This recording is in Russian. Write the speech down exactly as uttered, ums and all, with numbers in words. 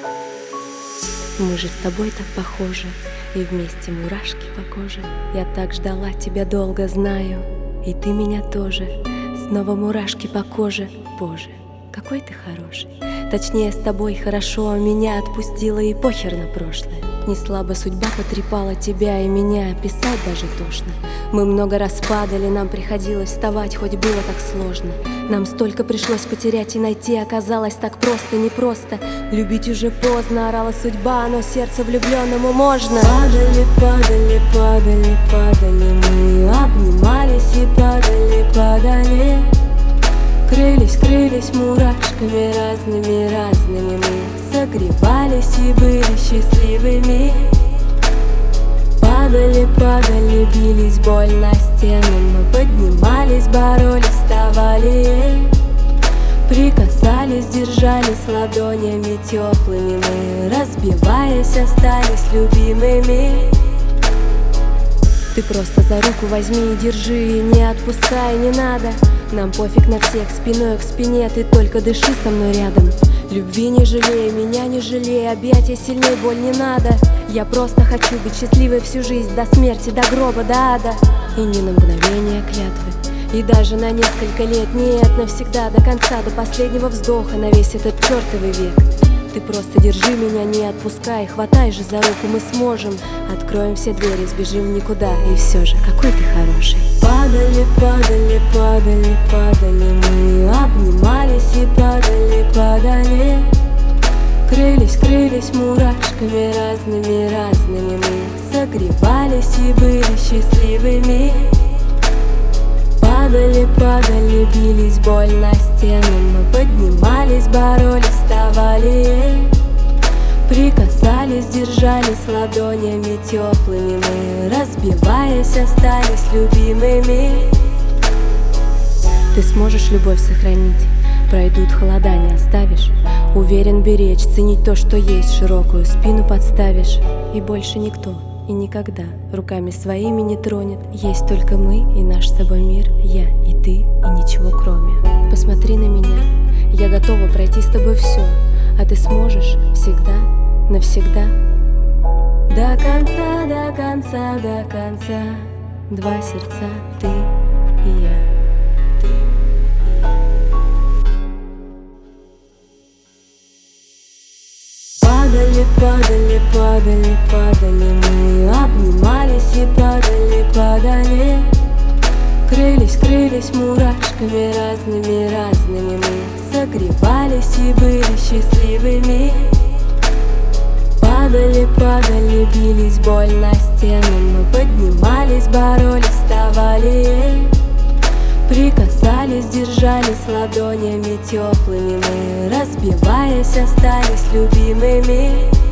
Мы же с тобой так похожи, и вместе мурашки по коже. Я так ждала тебя долго, знаю, и ты меня тоже. Снова мурашки по коже. Боже, какой ты хороший. Точнее, с тобой хорошо, меня отпустила и похер на прошлое. Не слабо судьба потрепала тебя и меня, писать даже тошно. Мы много раз падали, нам приходилось вставать, хоть было так сложно. Нам столько пришлось потерять и найти, оказалось так просто, непросто. Любить уже поздно, орала судьба, но сердце влюбленному можно. Падали, падали, падали, падали, мы обнимались и падали, падали. Крылись, крылись мурашками разными, разными мы согревались и были счастливыми. Падали, падали, бились, боль на стену. Мы поднимались, боролись, вставали. Прикасались, держались ладонями теплыми. Мы, разбиваясь, остались любимыми. Ты просто за руку возьми и держи, и не отпускай, не надо. Нам пофиг на всех, спиной к спине, ты только дыши со мной рядом. Любви не жалей, меня не жалей, объятия сильней, боль не надо. Я просто хочу быть счастливой всю жизнь, до смерти, до гроба, до ада. И ни на мгновение клятвы, и даже на несколько лет. Нет, навсегда, до конца, до последнего вздоха, на весь этот чертовый век. Ты просто держи меня, не отпускай, хватай же за руку, мы сможем. Откроем все двери, сбежим никуда, и все же, какой ты хороший. Падали, падали, падали, падали, мы обнимались и падали, падали. Крылись, крылись мурашками разными, разными мы согревались и были счастливыми. Падали, падали, бились, боль на стену. Мы поднимались, боролись, вставали. Прикасались, держались ладонями теплыми. Мы, разбиваясь, остались любимыми. Ты сможешь любовь сохранить, пройдут холода, не оставишь. Уверен беречь, ценить то, что есть, широкую спину подставишь. И больше никто и никогда руками своими не тронет. Есть только мы и наш с тобой мир, я и ты, и ничего кроме. Посмотри на меня, я готова пройти с тобой все, а ты сможешь всегда, навсегда. До конца, до конца, до конца. Два сердца, ты и я. Падали, падали, падали, падали, мы обнимались и падали, падали. Крылись, крылись мурашками разными, разными мы согревались и были счастливыми. Падали, падали, бились, боль на стену. Мы поднимались, боролись, вставали. Прикасались, держались ладонями теплыми. Мы, разбиваясь, остались любимыми.